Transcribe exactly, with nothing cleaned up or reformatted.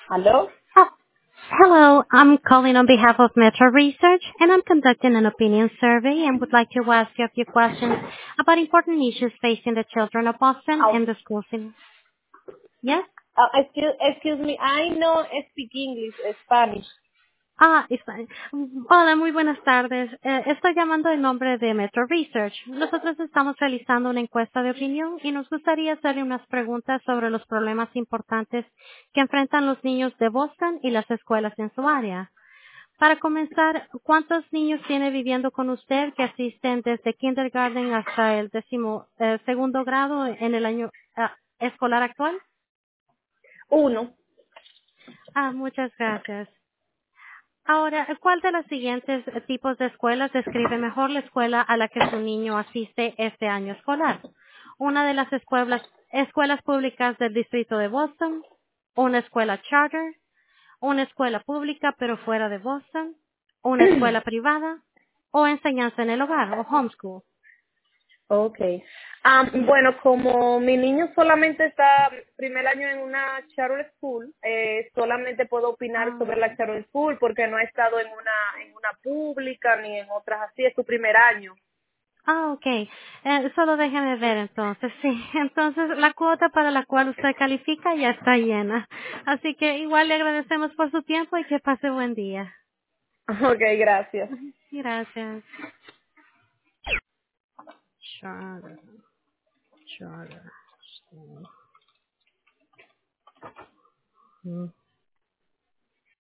¿Aló? Oh, hello, I'm calling on behalf of Metro Research, and I'm conducting an opinion survey and would like to ask you a few questions about important issues facing the children of Boston Oh, and the schools in... Yes? uh, excuse, excuse me, I know speak English, Spanish. Ah, está. Hola, muy buenas tardes. Eh, estoy llamando en nombre de Metro Research. Nosotros estamos realizando una encuesta de opinión y nos gustaría hacerle unas preguntas sobre los problemas importantes que enfrentan los niños de Boston y las escuelas en su área. Para comenzar, ¿cuántos niños tiene viviendo con usted que asisten desde kindergarten hasta el décimo eh, segundo grado en el año ah, escolar actual? Uno. Ah, muchas gracias. Ahora, ¿cuál de los siguientes eh, tipos de escuelas describe mejor la escuela a la que su niño asiste este año escolar? Una de las escuelas, escuelas públicas del distrito de Boston, una escuela charter, una escuela pública pero fuera de Boston, una escuela privada o enseñanza en el hogar o homeschool. Okay. Am, bueno, como mi niño solamente está primer año en una charter school, eh, solamente puedo opinar Ah, sobre la charter school porque no he estado en una en una pública ni en otras así, es su primer año. ah, ok. Eh, solo déjeme ver entonces. Sí, entonces la cuota para la cual usted califica ya está llena. Así que igual le agradecemos por su tiempo y que pase buen día. Okay, gracias. Gracias. Charter, charter. Mm.